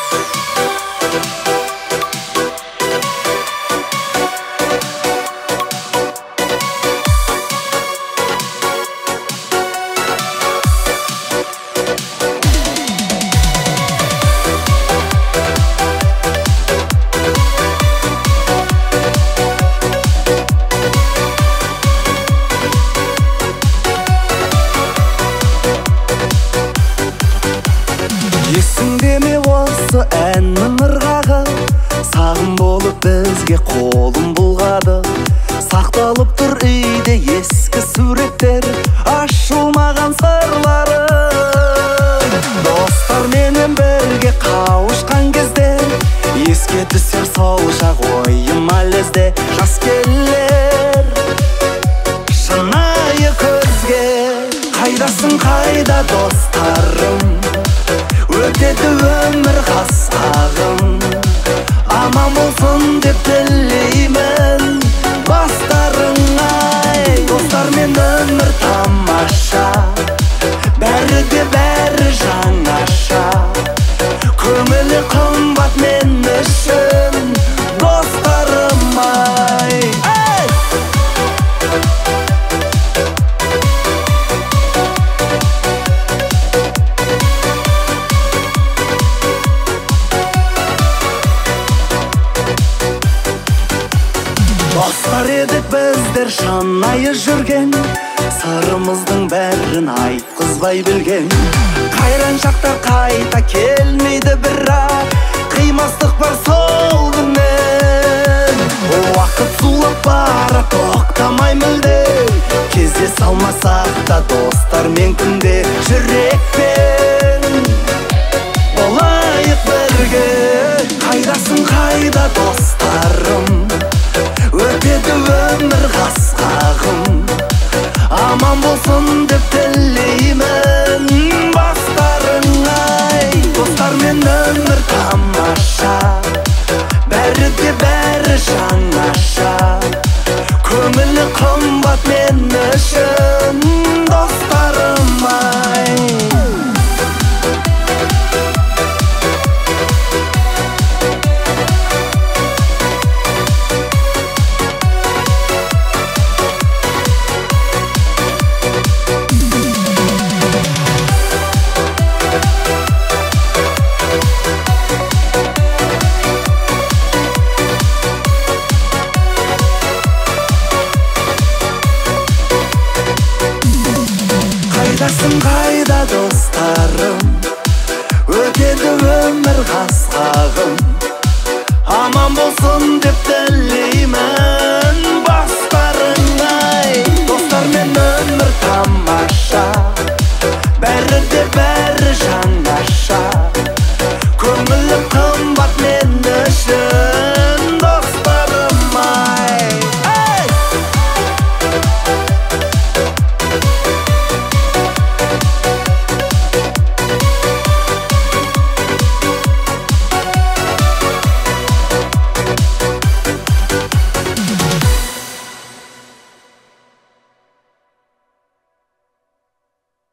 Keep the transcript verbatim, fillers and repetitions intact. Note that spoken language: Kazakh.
Есіңде ме осы әннің ырғағы, сағым болып бізге қолым бұлғады. Сақталып тұр үйде ескі суреттер, ашылмаған сырлары. Достарменен бірге қауышқан кезде, еске түсер сол шақ ойыма лезде. Жас келер шынайы көзге, қайдасың қайда достарым, өтеді өмір қас-қағым. Аман болсын деп тілеймін бастарыңай. Достармен өмір тамаша, бәрі де бәрі жаңаша. Көңілі қымбат мен үшін достарым-ай. Достар едік біздер шынайы жүрген, сырымыздың бәрін айтқызбай білген. Қайран шақтар қайта келмейді бірақ, қимастық бар сол күннен. Уақыт зулап бара тоқтамай мүлде, кезде салмасақ та достармен күнде. Жүрекпен болайық бірге, қайдасың қайда достарым, өтеді өмір қас-қағым. Аман болсын деп тілеймін бастарыңай. Достармен өмір тамаша, бәрі де бәрі жаңаша. Көңілі қымбат мен үшін достарым-ай. Қайдасың қайда достарым, өтеді өмір қас-қағым. Аман болсын деп тілеймін